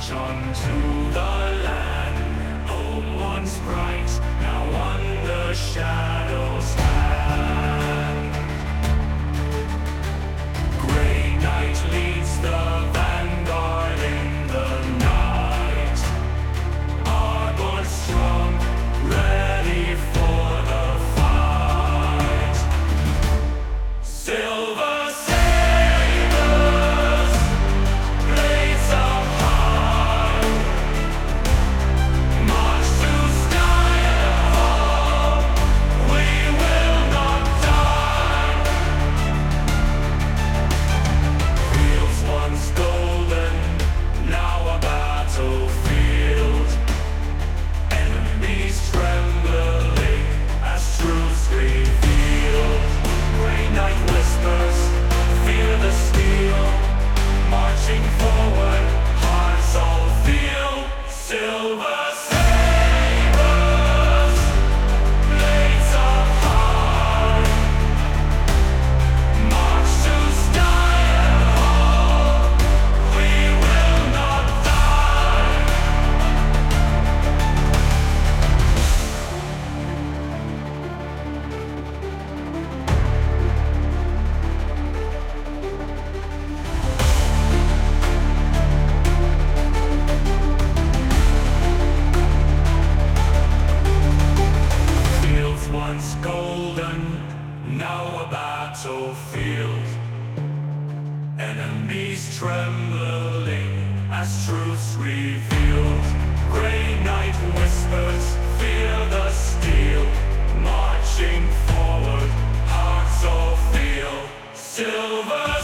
march on to the land. Home once bright, now under shadows stand. Grey night leads the vanguard in the night. Argon strong, ready for the fight. Silver once golden, now a battlefield. Enemies trembling as truths revealed. Grey night whispers, fear the steel. Marching forward, hearts all feel. Silver